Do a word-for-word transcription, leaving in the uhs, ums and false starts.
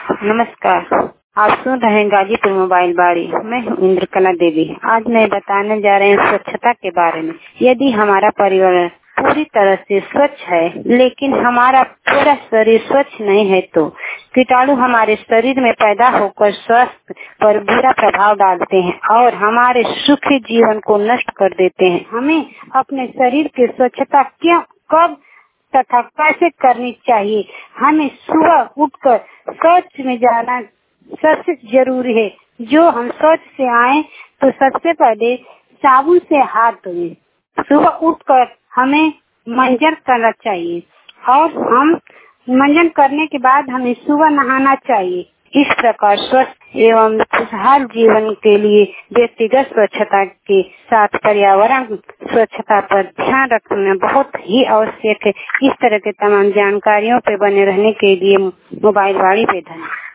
नमस्कार। आप सुन रहे हैं गाजीपुर मोबाइल बाड़ी। मैं हूँ इंद्रकला देवी। आज मैं बताने जा रहे हैं स्वच्छता के बारे में। यदि हमारा पर्यावरण पूरी तरह से स्वच्छ है लेकिन हमारा पूरा शरीर स्वच्छ नहीं है तो कीटाणु हमारे शरीर में पैदा होकर स्वास्थ्य पर बुरा प्रभाव डालते हैं और हमारे सुखी जीवन को नष्ट कर देते हैं। हमें अपने शरीर की स्वच्छता क्यों, कब तथा कैसे करनी चाहिए? हमें सुबह उठकर शौच में जाना सबसे जरूरी है। जो हम शौच से आए तो सबसे पहले साबुन से हाथ धोएं। सुबह उठकर हमें मंजन करना चाहिए और हम मंजन करने के बाद हमें सुबह नहाना चाहिए। इस प्रकार स्वस्थ एवं खुशहाल जीवन के लिए व्यक्तिगत स्वच्छता के साथ पर्यावरण स्वच्छता पर ध्यान रखना बहुत ही आवश्यक है। इस तरह के तमाम जानकारियों पे बने रहने के लिए मोबाइल बाड़ी पे धन्यवाद।